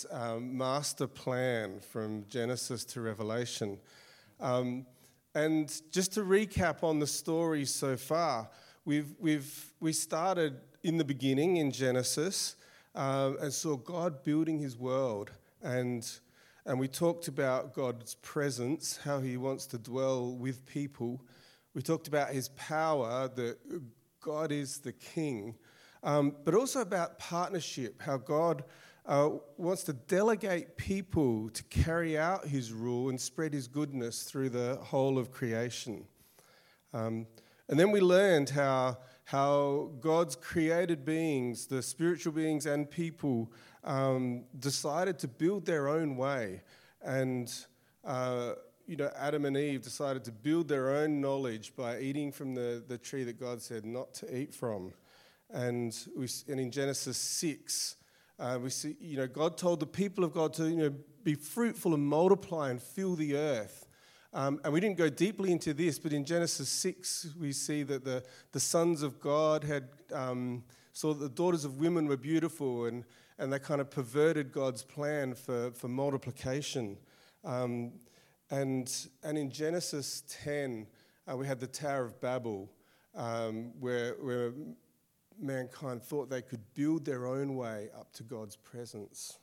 this master plan from Genesis to Revelation. And just to recap on the story so far, we started in the beginning in Genesis and saw God building his world. And we talked about God's presence, how he wants to dwell with people. We talked about his power, that God is the king, but also about partnership, how God wants to delegate people to carry out his rule and spread his goodness through the whole of creation. And then we learned how God's created beings, the spiritual beings and people, decided to build their own way. And, Adam and Eve decided to build their own knowledge by eating from the tree that God said not to eat from. And in Genesis 6, we see, God told the people of God to, be fruitful and multiply and fill the earth. And we didn't go deeply into this, but in Genesis 6, we see that the sons of God had saw that the daughters of women were beautiful, and they kind of perverted God's plan for multiplication. And in Genesis 10, we had the Tower of Babel, where mankind thought they could build their own way up to God's presence.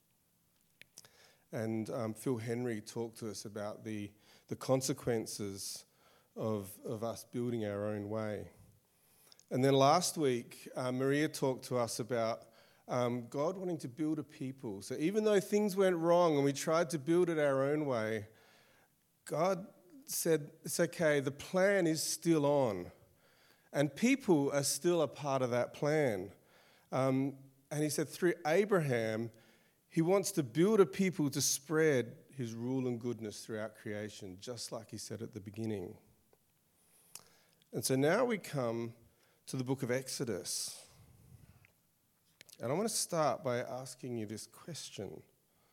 And Phil Henry talked to us about the consequences of us building our own way. And then last week, Maria talked to us about God wanting to build a people. So even though things went wrong and we tried to build it our own way, God said, it's okay, the plan is still on. And people are still a part of that plan. And he said through Abraham, he wants to build a people to spread his rule and goodness throughout creation, just like he said at the beginning. And so now we come to the book of Exodus. And I want to start by asking you this question.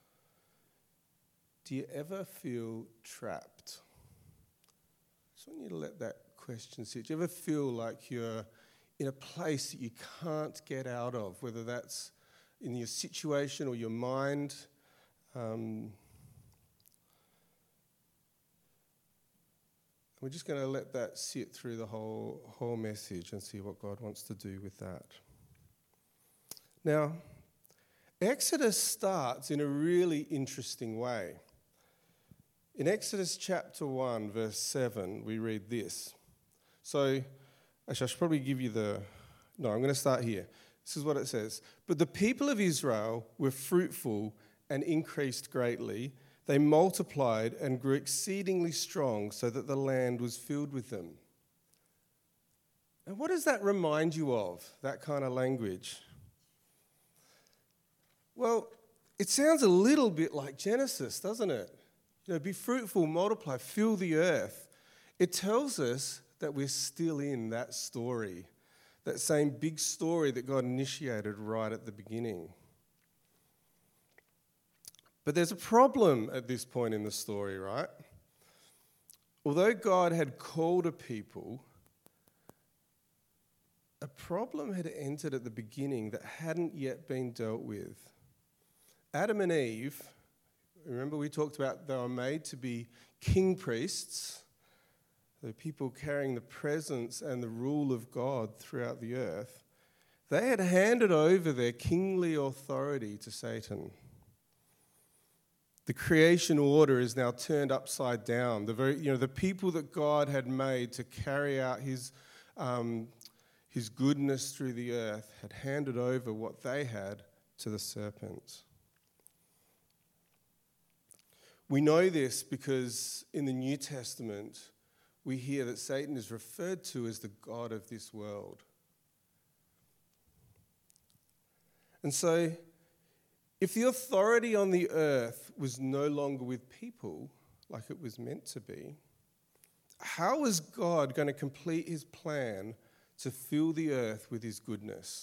Do you ever feel trapped? I just want you to let that question sit. Do you ever feel like you're in a place that you can't get out of, whether that's in your situation or your mind? We're just going to let that sit through the whole message and see what God wants to do with that. Now, Exodus starts in a really interesting way. In Exodus chapter 1, verse 7, we read this. So, actually, I should probably give you I'm going to start here. This is what it says. But the people of Israel were fruitful and increased greatly. They multiplied and grew exceedingly strong so that the land was filled with them. And what does that remind you of, that kind of language? Well, it sounds a little bit like Genesis, doesn't it? Be fruitful, multiply, fill the earth. It tells us that we're still in that story, that same big story that God initiated right at the beginning. But there's a problem at this point in the story, right? Although God had called a people, a problem had entered at the beginning that hadn't yet been dealt with. Adam and Eve, remember we talked about they were made to be king priests, the people carrying the presence and the rule of God throughout the earth. They had handed over their kingly authority to Satan. The creation order is now turned upside down. The people that God had made to carry out his goodness through the earth had handed over what they had to the serpent. We know this because in the New Testament, we hear that Satan is referred to as the god of this world. And so, if the authority on the earth was no longer with people like it was meant to be, how is God going to complete his plan to fill the earth with his goodness?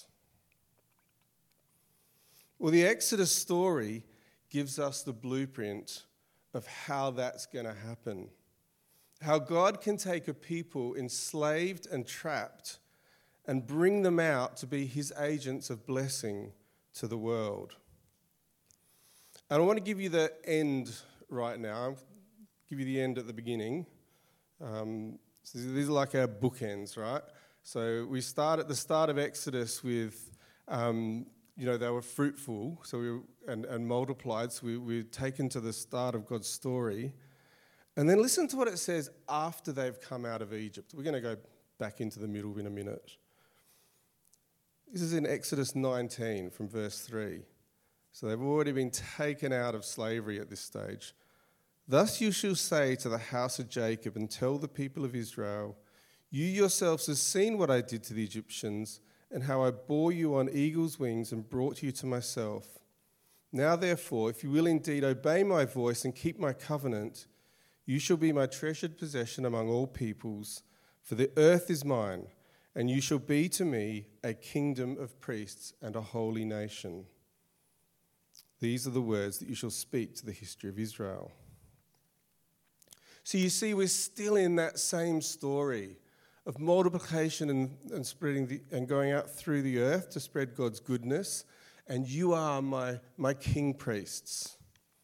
Well, the Exodus story gives us the blueprint of how that's going to happen. How God can take a people enslaved and trapped and bring them out to be his agents of blessing to the world. And I want to give you the end right now. I'll give you the end at the beginning. So these are like our bookends, right? So we start at the start of Exodus with, they were fruitful, and multiplied. So we're taken to the start of God's story. And then listen to what it says after they've come out of Egypt. We're going to go back into the middle in a minute. This is in Exodus 19 from verse 3. So they've already been taken out of slavery at this stage. Thus you shall say to the house of Jacob and tell the people of Israel, you yourselves have seen what I did to the Egyptians and how I bore you on eagle's wings and brought you to myself. Now therefore, if you will indeed obey my voice and keep my covenant, you shall be my treasured possession among all peoples, for the earth is mine, and you shall be to me a kingdom of priests and a holy nation. These are the words that you shall speak to the history of Israel. So you see, we're still in that same story of multiplication and spreading and going out through the earth to spread God's goodness, and you are my king priests.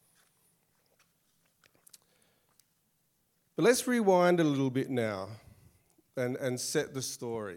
But let's rewind a little bit now and set the story.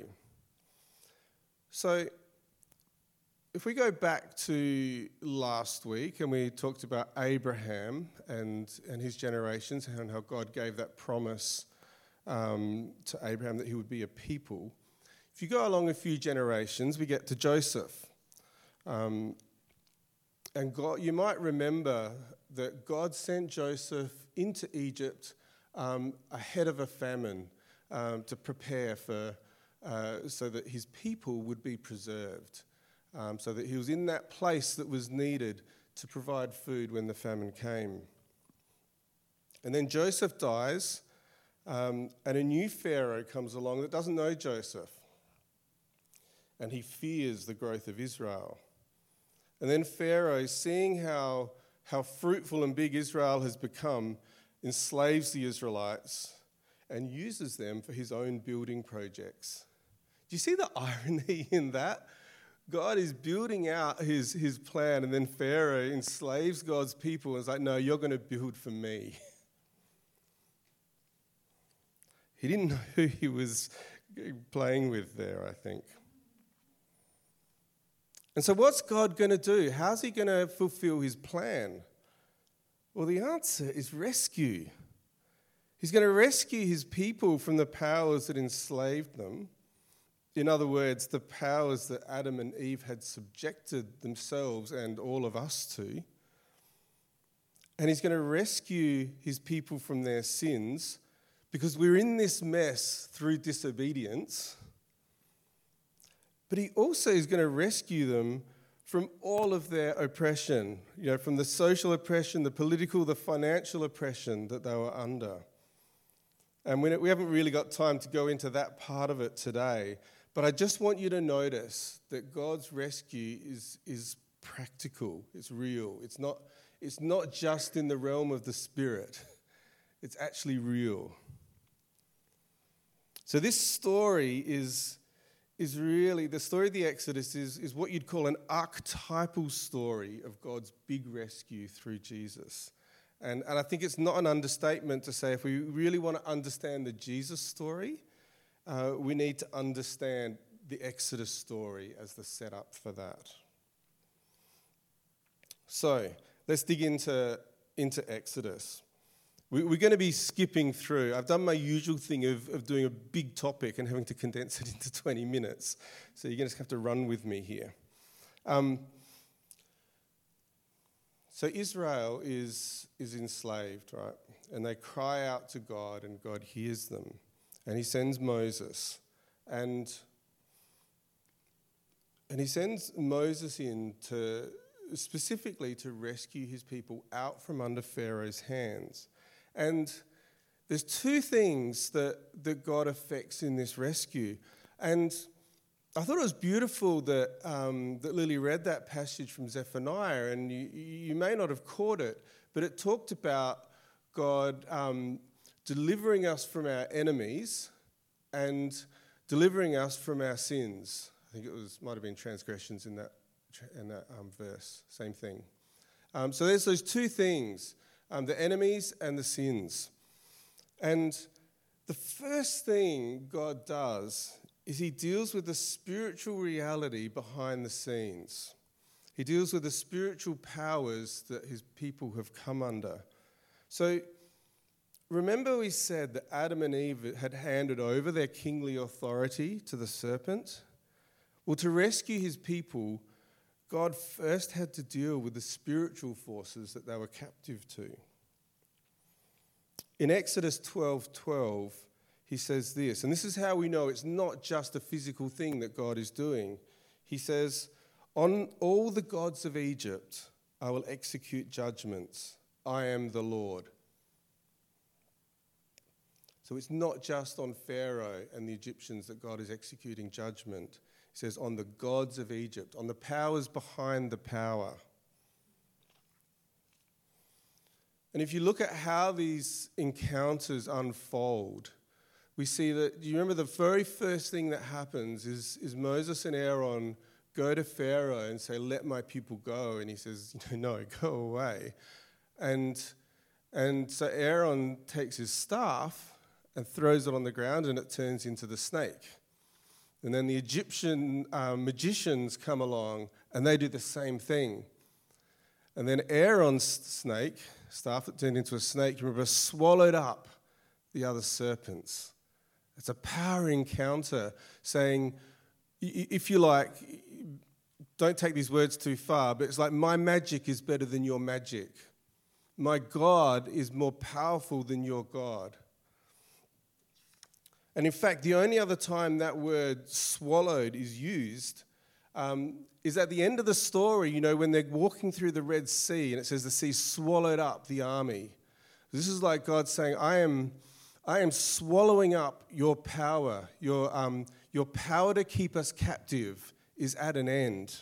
So if we go back to last week and we talked about Abraham and his generations and how God gave that promise to Abraham that he would be a people. If you go along a few generations, we get to Joseph. And God, you might remember that God sent Joseph into Egypt ahead of a famine to prepare for, so that his people would be preserved. So that he was in that place that was needed to provide food when the famine came. And then Joseph dies, and a new Pharaoh comes along that doesn't know Joseph. And he fears the growth of Israel. And then Pharaoh, seeing how fruitful and big Israel has become, enslaves the Israelites and uses them for his own building projects. Do you see the irony in that? God is building out his plan, and then Pharaoh enslaves God's people and is like, no, you're going to build for me. He didn't know who he was playing with there, I think. And so what's God going to do? How's he going to fulfill his plan? Well, the answer is rescue. He's going to rescue his people from the powers that enslaved them. In other words, the powers that Adam and Eve had subjected themselves and all of us to. And he's going to rescue his people from their sins because we're in this mess through disobedience. But he also is going to rescue them from all of their oppression, from the social oppression, the political, the financial oppression that they were under. And we haven't really got time to go into that part of it today. But I just want you to notice that God's rescue is practical. It's real. It's not just in the realm of the spirit. It's actually real. So this story is really, the story of the Exodus is what you'd call an archetypal story of God's big rescue through Jesus. And I think it's not an understatement to say if we really want to understand the Jesus story, we need to understand the Exodus story as the setup for that. So let's dig into Exodus. We're going to be skipping through. I've done my usual thing of doing a big topic and having to condense it into 20 minutes. So you're going to have to run with me here. So Israel is enslaved, right? And they cry out to God, and God hears them. And he sends Moses. And he sends Moses in specifically to rescue his people out from under Pharaoh's hands. And there's two things that God affects in this rescue. And I thought it was beautiful that Lily read that passage from Zephaniah, and you may not have caught it, but it talked about God delivering us from our enemies and delivering us from our sins. I think it might have been transgressions in that verse, same thing. So there's those two things, the enemies and the sins. And the first thing God does is he deals with the spiritual reality behind the scenes. He deals with the spiritual powers that his people have come under. So remember we said that Adam and Eve had handed over their kingly authority to the serpent? Well, to rescue his people, God first had to deal with the spiritual forces that they were captive to. In Exodus 12:12, he says this, and this is how we know it's not just a physical thing that God is doing. He says, "On all the gods of Egypt I will execute judgments. I am the Lord." So it's not just on Pharaoh and the Egyptians that God is executing judgment. He says, on the gods of Egypt, on the powers behind the power. And if you look at how these encounters unfold, we see that, do you remember the very first thing that happens is Moses and Aaron go to Pharaoh and say, "Let my people go." And he says, "No, go away." And so Aaron takes his staff and throws it on the ground and it turns into the snake. And then the Egyptian magicians come along and they do the same thing. And then Aaron's staff that turned into a snake, remember, swallowed up the other serpents. It's a power encounter saying, if you like, don't take these words too far, but it's like, my magic is better than your magic. My God is more powerful than your God. And in fact, the only other time that word swallowed is used is at the end of the story, when they're walking through the Red Sea and it says the sea swallowed up the army. This is like God saying, I am swallowing up your power. Your power to keep us captive is at an end.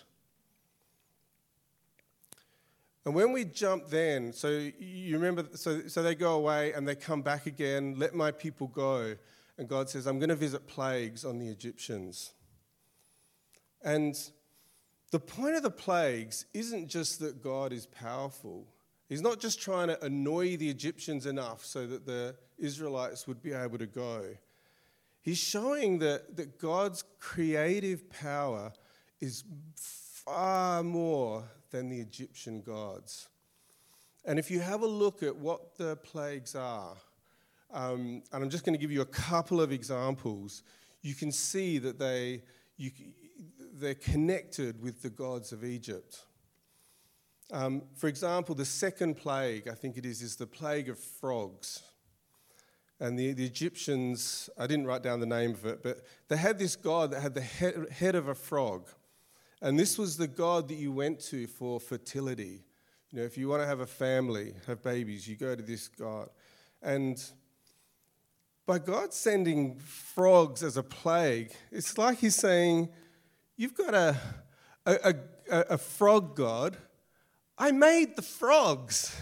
And when we jump then, so you remember, so they go away and they come back again, "Let my people go." And God says, "I'm going to visit plagues on the Egyptians." And the point of the plagues isn't just that God is powerful. He's not just trying to annoy the Egyptians enough so that the Israelites would be able to go. He's showing that God's creative power is far more than the Egyptian gods. And if you have a look at what the plagues are, and I'm just going to give you a couple of examples, you can see that they're connected with the gods of Egypt. For example, the second plague, I think it is the plague of frogs. And the Egyptians, I didn't write down the name of it, but they had this god that had the head of a frog. And this was the god that you went to for fertility. If you want to have a family, have babies, you go to this god. And by God sending frogs as a plague, it's like he's saying, you've got a frog god. I made the frogs.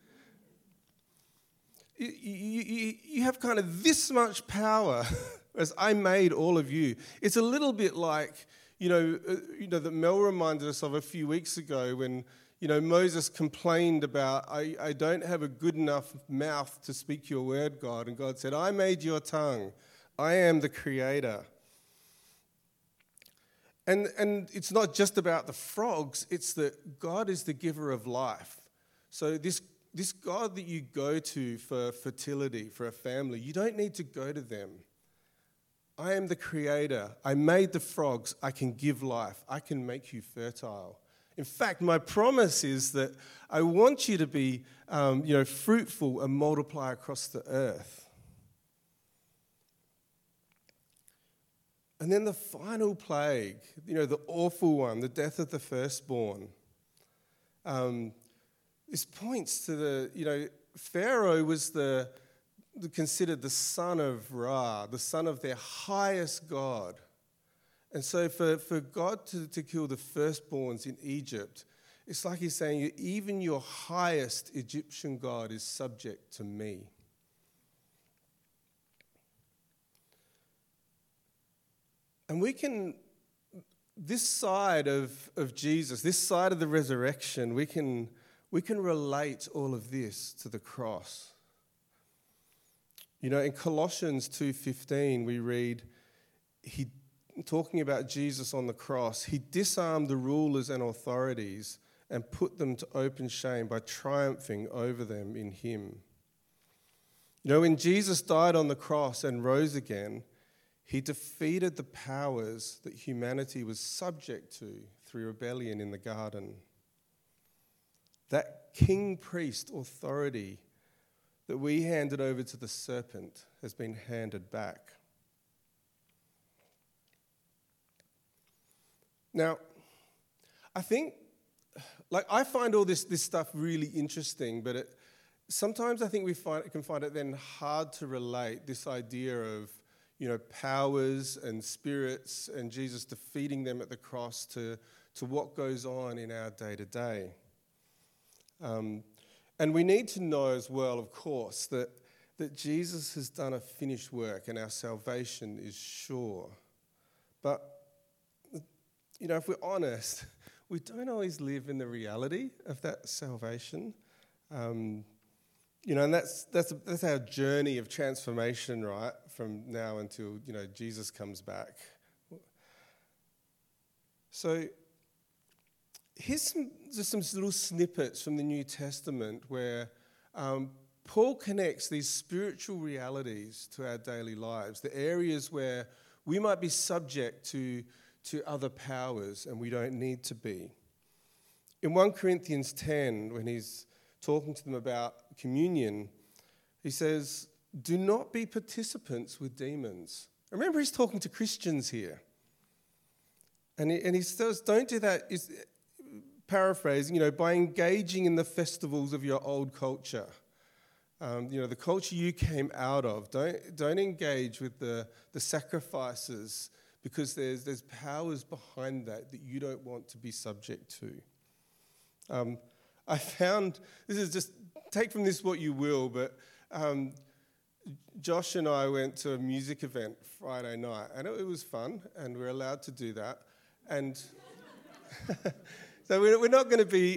You have kind of this much power as I made all of you. It's a little bit like, that Mel reminded us of a few weeks ago when, Moses complained about, I don't have a good enough mouth to speak your word, God. And God said, I made your tongue. I am the creator. And it's not just about the frogs, it's that God is the giver of life. So this God that you go to for fertility, for a family, you don't need to go to them. I am the creator. I made the frogs. I can give life. I can make you fertile. In fact, my promise is that I want you to be fruitful and multiply across the earth. And then the final plague, the awful one, the death of the firstborn. This points to Pharaoh was considered the son of Ra, the son of their highest god. And so for God to kill the firstborns in Egypt, it's like he's saying, even your highest Egyptian god is subject to me. And we can, this side of Jesus, this side of the resurrection, we can we can relate all of this to the cross. You know, in Colossians 2:15, we read, talking about Jesus on the cross, he disarmed the rulers and authorities and put them to open shame by triumphing over them in him. You know, when Jesus died on the cross and rose again, he defeated the powers that humanity was subject to through rebellion in the garden. That king-priest authority that we handed over to the serpent has been handed back. Now, I think, I find all this stuff really interesting, but sometimes I think we can find it then hard to relate this idea of, you know, powers and spirits and Jesus defeating them at the cross to what goes on in our day-to-day. And we need to know as well, of course, that Jesus has done a finished work and our salvation is sure. But, you know, if we're honest, we don't always live in the reality of that salvation. You know, and that's our journey of transformation, right? From now until, you know, Jesus comes back. So here's just some little snippets from the New Testament where Paul connects these spiritual realities to our daily lives, the areas where we might be subject to other powers and we don't need to be. In 1 Corinthians 10, when he's talking to them about communion, he says, do not be participants with demons. Remember, he's talking to Christians here. And he says, don't do that, paraphrasing, you know, by engaging in the festivals of your old culture. You know, the culture you came out of. Don't engage with the sacrifices, because there's powers behind that you don't want to be subject to. I found, this is just, take from this what you will, but Josh and I went to a music event Friday night, and it was fun, and we're allowed to do that. And so we're not going to be,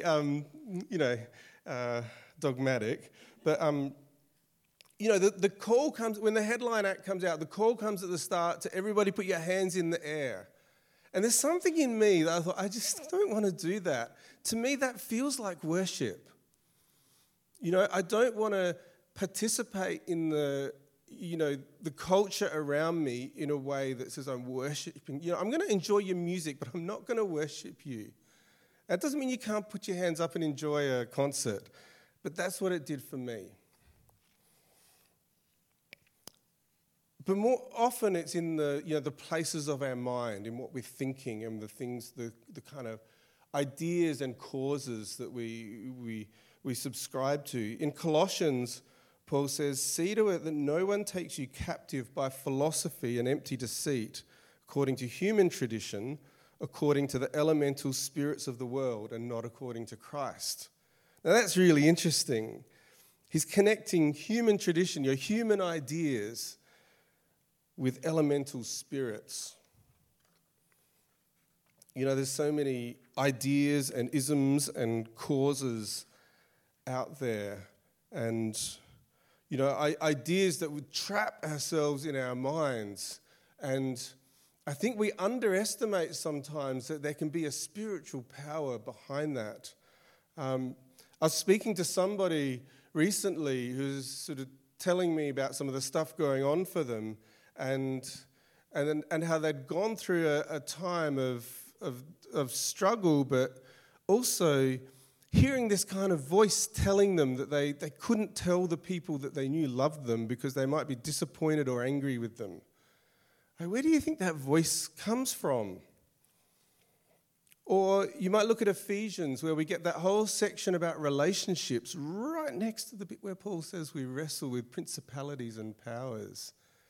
dogmatic, but, you know, the call comes, when the headline act comes out, the call comes at the start to everybody put your hands in the air. And there's something in me that I thought, I just don't want to do that. To me, that feels like worship. You know, I don't want to participate in the culture around me in a way that says I'm worshiping. You know, I'm going to enjoy your music, but I'm not going to worship you. That doesn't mean you can't put your hands up and enjoy a concert, but that's what it did for me. But more often it's in the places of our mind, in what we're thinking, and the things, the kind of ideas and causes that we subscribe to. In Colossians, Paul says, see to it that no one takes you captive by philosophy and empty deceit, according to human tradition, according to the elemental spirits of the world, and not according to Christ. Now that's really interesting. He's connecting human tradition, your human ideas, with elemental spirits. You know, there's so many ideas and isms and causes out there, and, you know, ideas that would trap ourselves in our minds. And I think we underestimate sometimes that there can be a spiritual power behind that. I was speaking to somebody recently who's sort of telling me about some of the stuff going on for them, and how they'd gone through a time of struggle, but also hearing this kind of voice telling them that they couldn't tell the people that they knew loved them because they might be disappointed or angry with them. Like, where do you think that voice comes from? Or you might look at Ephesians, where we get that whole section about relationships right next to the bit where Paul says we wrestle with principalities and powers.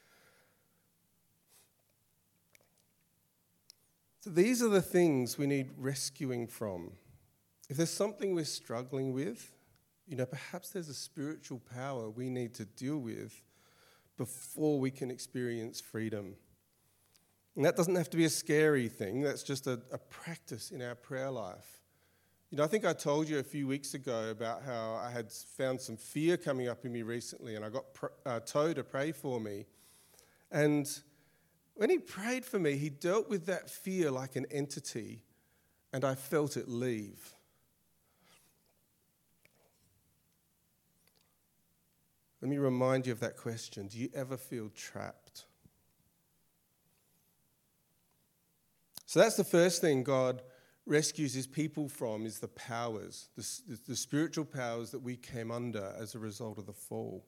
So these are the things we need rescuing from. If there's something we're struggling with, you know, perhaps there's a spiritual power we need to deal with before we can experience freedom. And that doesn't have to be a scary thing. That's just a practice in our prayer life. I think I told you a few weeks ago about how I had found some fear coming up in me recently, and I got Toe to pray for me. And when he prayed for me, he dealt with that fear like an entity, and I felt it leave. Let me remind you of that question. Do you ever feel trapped? So that's the first thing God rescues his people from, is the powers, the spiritual powers that we came under as a result of the fall.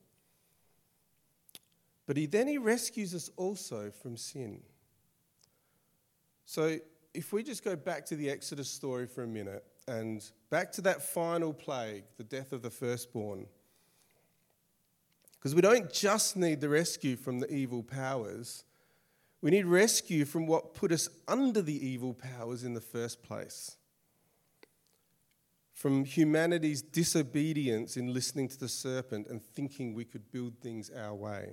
But he rescues us also from sin. So if we just go back to the Exodus story for a minute, and back to that final plague, the death of the firstborn, because we don't just need the rescue from the evil powers, we need rescue from what put us under the evil powers in the first place. From humanity's disobedience in listening to the serpent and thinking we could build things our way.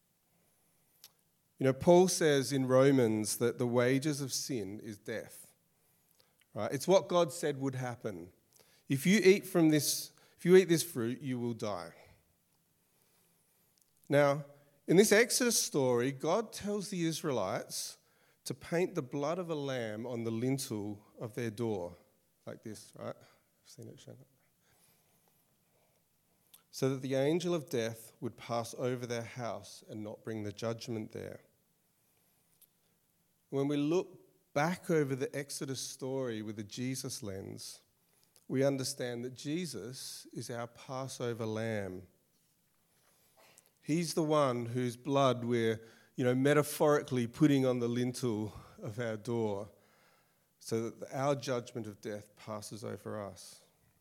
Paul says in Romans that the wages of sin is death. Right? It's what God said would happen. If you eat this fruit, you will die. Now, in this Exodus story, God tells the Israelites to paint the blood of a lamb on the lintel of their door, like this, right? I've seen it shown. So that the angel of death would pass over their house and not bring the judgment there. When we look back over the Exodus story with the Jesus lens, we understand that Jesus is our Passover lamb. He's the one whose blood we're, metaphorically putting on the lintel of our door so that our judgment of death passes over us.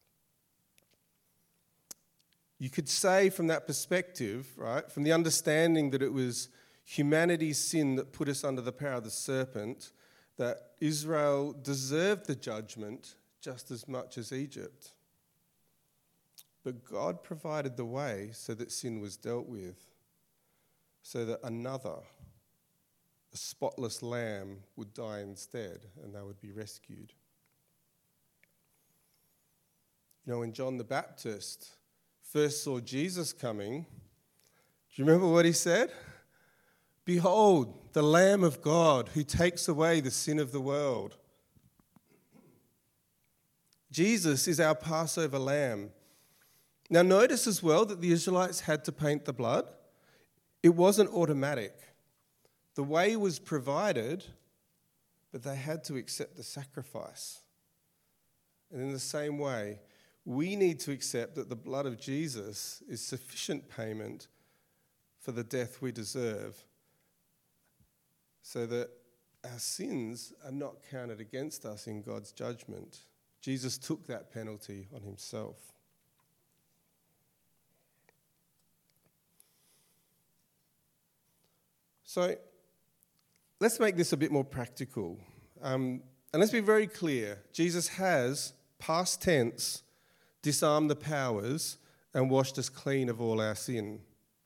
You could say from that perspective, right, from the understanding that it was humanity's sin that put us under the power of the serpent, that Israel deserved the judgment just as much as Egypt. But God provided the way so that sin was dealt with, so that another, a spotless lamb, would die instead and they would be rescued. When John the Baptist first saw Jesus coming, do you remember what he said? Behold, the Lamb of God who takes away the sin of the world. Jesus is our Passover lamb. Now notice as well that the Israelites had to paint the blood. It wasn't automatic. The way was provided, but they had to accept the sacrifice. And in the same way, we need to accept that the blood of Jesus is sufficient payment for the death we deserve, so that our sins are not counted against us in God's judgment. Jesus took that penalty on himself. So let's make this a bit more practical. And let's be very clear. Jesus has, past tense, disarmed the powers and washed us clean of all our sin.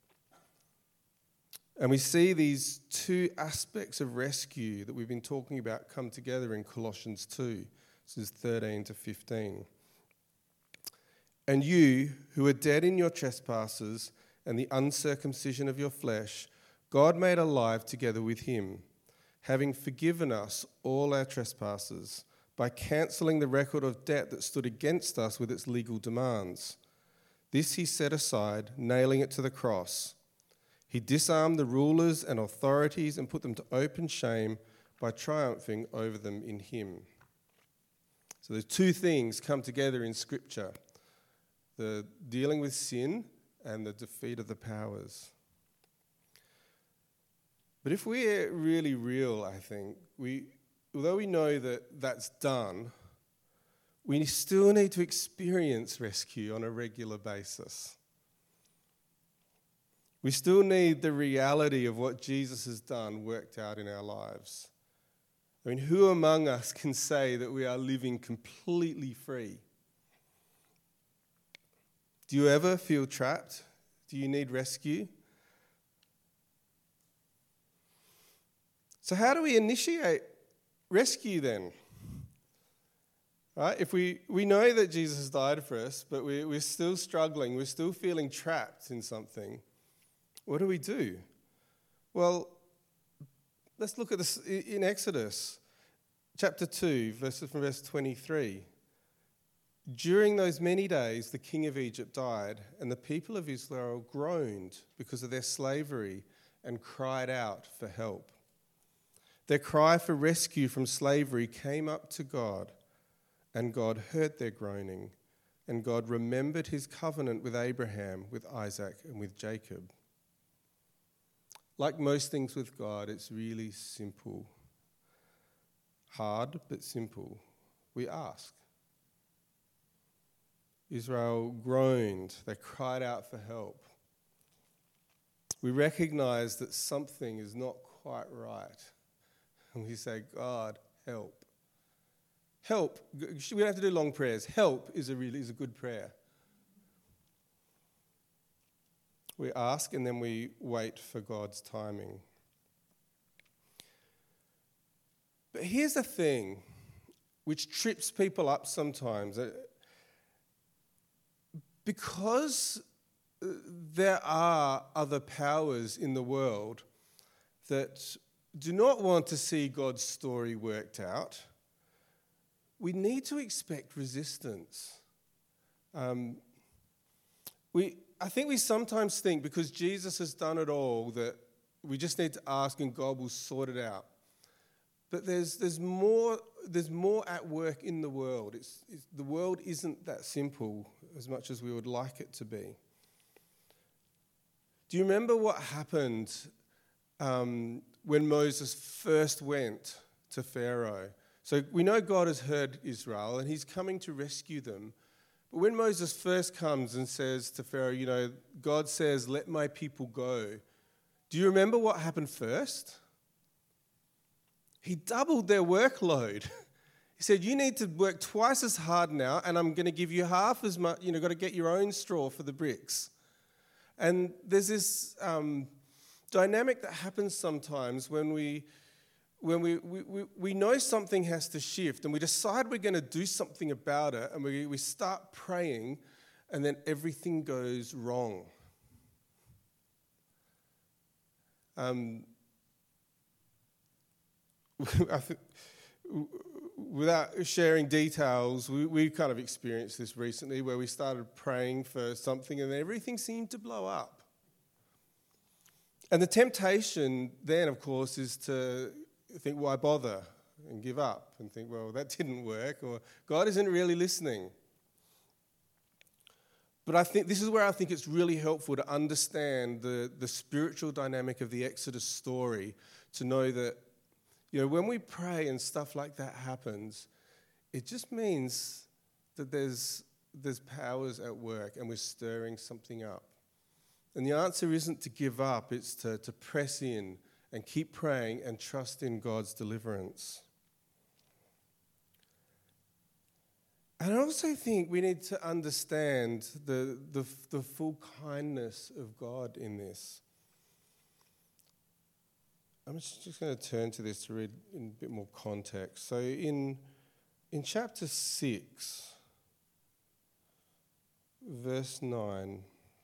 And we see these two aspects of rescue that we've been talking about come together in Colossians 2, verses 13 to 15. And you, who are dead in your trespasses and the uncircumcision of your flesh, God made alive together with him, having forgiven us all our trespasses by cancelling the record of debt that stood against us with its legal demands. This he set aside, nailing it to the cross. He disarmed the rulers and authorities and put them to open shame by triumphing over them in him. So the two things come together in Scripture, the dealing with sin and the defeat of the powers. But if we're really real, I think, although we know that that's done, we still need to experience rescue on a regular basis. We still need the reality of what Jesus has done worked out in our lives. I mean, who among us can say that we are living completely free? Do you ever feel trapped? Do you need rescue? So how do we initiate rescue then? Right? If we know that Jesus died for us, but we're still struggling, we're still feeling trapped in something, what do? Well, let's look at this in Exodus chapter 2, from verse 23. During those many days, the king of Egypt died, and the people of Israel groaned because of their slavery and cried out for help. Their cry for rescue from slavery came up to God, and God heard their groaning, and God remembered his covenant with Abraham, with Isaac, and with Jacob. Like most things with God, it's really simple. Hard, but simple. We ask. Israel groaned. They cried out for help. We recognize that something is not quite right. And we say, God, help. Help. We don't have to do long prayers. Help is a good prayer. We ask and then we wait for God's timing. But here's the thing which trips people up sometimes. Because there are other powers in the world that do not want to see God's story worked out, we need to expect resistance. I think we sometimes think because Jesus has done it all that we just need to ask and God will sort it out. But there's more at work in the world. The world isn't that simple as much as we would like it to be. Do you remember what happened when Moses first went to Pharaoh? So we know God has heard Israel and he's coming to rescue them. But when Moses first comes and says to Pharaoh, God says, let my people go. Do you remember what happened first? He doubled their workload. He said, you need to work twice as hard now, and I'm going to give you half as much. Got to get your own straw for the bricks. And there's this dynamic that happens sometimes when we know something has to shift, and we decide we're going to do something about it, and we start praying, and then everything goes wrong. I think, without sharing details, we kind of experienced this recently where we started praying for something and everything seemed to blow up. And the temptation then, of course, is to think, why bother? And give up and think, well, that didn't work, or God isn't really listening. But this is where I think it's really helpful to understand the spiritual dynamic of the Exodus story, to know that when we pray and stuff like that happens, it just means that there's powers at work and we're stirring something up. And the answer isn't to give up, it's to press in and keep praying and trust in God's deliverance. And I also think we need to understand the full kindness of God in this. I'm just going to turn to this to read in a bit more context. So in chapter 6, verse 9,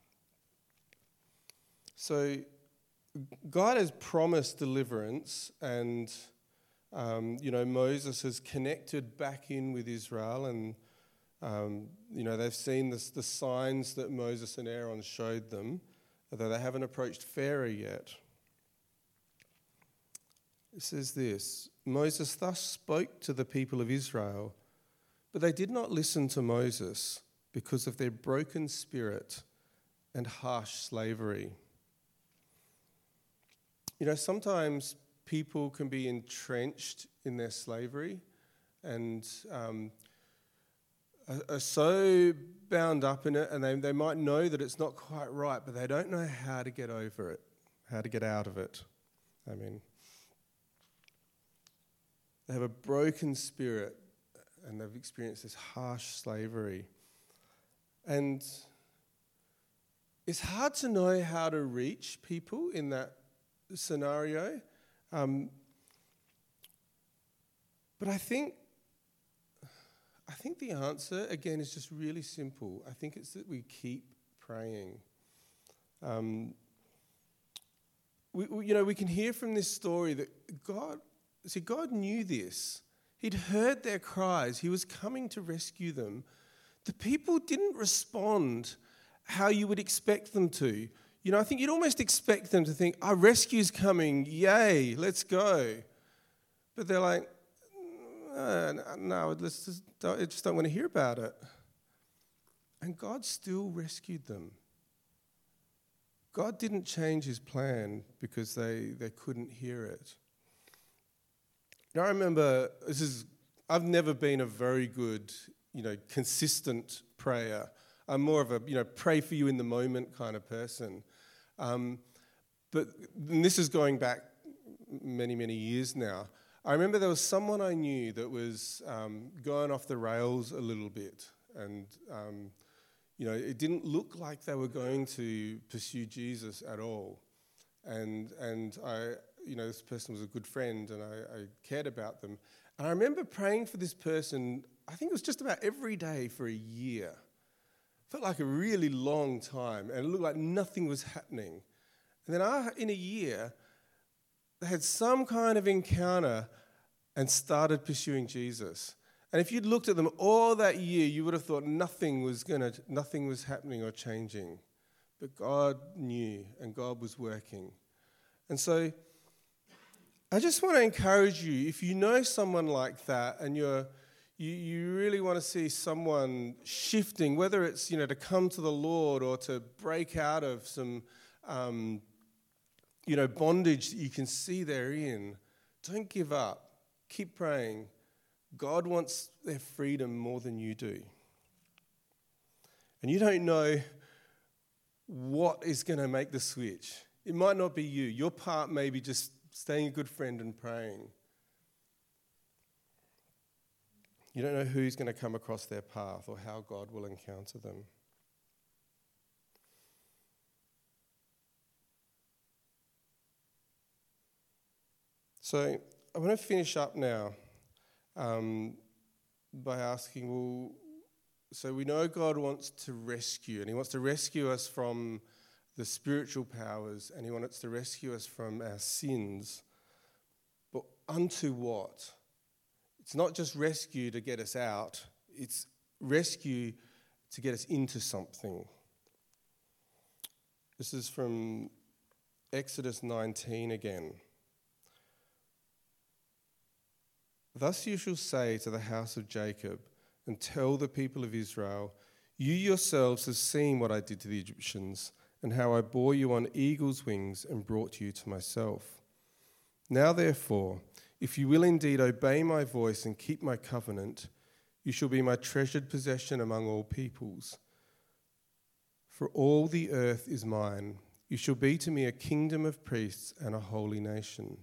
so God has promised deliverance, and Moses has connected back in with Israel, and they've seen the signs that Moses and Aaron showed them, although they haven't approached Pharaoh yet. It says this: Moses thus spoke to the people of Israel, but they did not listen to Moses because of their broken spirit and harsh slavery. Sometimes people can be entrenched in their slavery and are so bound up in it, and they might know that it's not quite right, but they don't know how to get over it, how to get out of it. They have a broken spirit and they've experienced this harsh slavery. And it's hard to know how to reach people in that scenario. But I think I think the answer, again, is just really simple. I think it's that we keep praying. We can hear from this story that God knew this. He'd heard their cries. He was coming to rescue them. The people didn't respond how you would expect them to. I think you'd almost expect them to think, our rescue's coming, yay, let's go. But they're like, no, I just don't want to hear about it. And God still rescued them. God didn't change his plan because they couldn't hear it. Now, I remember, I've never been a very good, consistent prayer. I'm more of a, pray for you in the moment kind of person. But this is going back many, many years now. I remember there was someone I knew that was going off the rails a little bit. And, it didn't look like they were going to pursue Jesus at all. And I, this person was a good friend and I cared about them. And I remember praying for this person, I think it was just about every day for a year. Felt like a really long time, and it looked like nothing was happening. And then in a year, they had some kind of encounter and started pursuing Jesus. And if you'd looked at them all that year, you would have thought nothing was happening or changing. But God knew, and God was working. And so I just want to encourage you, if you know someone like that and you really want to see someone shifting, whether it's, to come to the Lord or to break out of some, bondage that you can see they're in, don't give up. Keep praying. God wants their freedom more than you do. And you don't know what is going to make the switch. It might not be you. Your part may be just staying a good friend and praying. You don't know who's going to come across their path or how God will encounter them. So I want to finish up now by asking, so we know God wants to rescue, and he wants to rescue us from the spiritual powers, and he wants to rescue us from our sins. But unto what? It's not just rescue to get us out, it's rescue to get us into something. This is from Exodus 19 again. Thus you shall say to the house of Jacob and tell the people of Israel, you yourselves have seen what I did to the Egyptians and how I bore you on eagle's wings and brought you to myself. Now therefore, if you will indeed obey my voice and keep my covenant, you shall be my treasured possession among all peoples. For all the earth is mine. You shall be to me a kingdom of priests and a holy nation.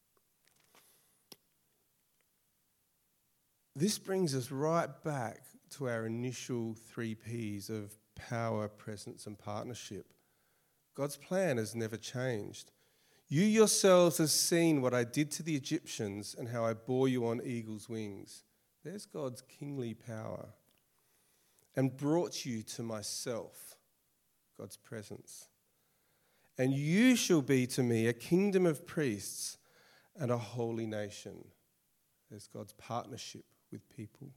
This brings us right back to our initial 3 Ps of power, presence, and partnership. God's plan has never changed. You yourselves have seen what I did to the Egyptians and how I bore you on eagle's wings. There's God's kingly power. And brought you to myself, God's presence. And you shall be to me a kingdom of priests and a holy nation. There's God's partnership with people.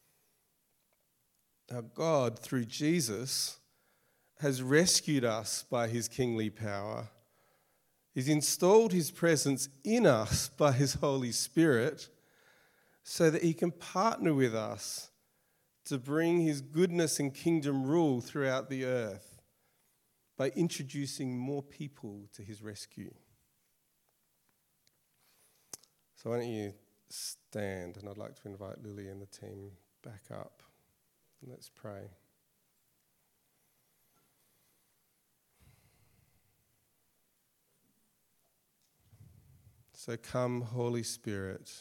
Now God, through Jesus, has rescued us by his kingly power. He's installed his presence in us by his Holy Spirit so that he can partner with us to bring his goodness and kingdom rule throughout the earth by introducing more people to his rescue. So why don't you stand, and I'd like to invite Lily and the team back up. Let's pray. So come, Holy Spirit.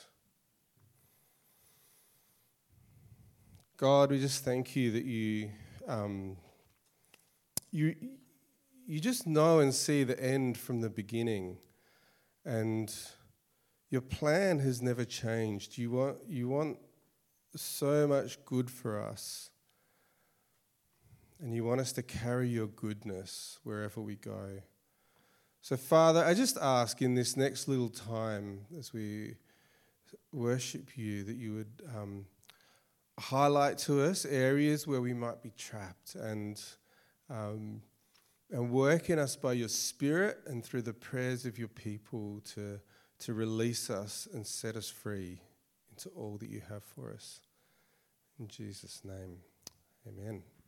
God, we just thank you that you just know and see the end from the beginning, and your plan has never changed. You want so much good for us. And you want us to carry your goodness wherever we go. So, Father, I just ask in this next little time as we worship you that you would highlight to us areas where we might be trapped and work in us by your Spirit and through the prayers of your people to release us and set us free into all that you have for us. In Jesus' name, amen.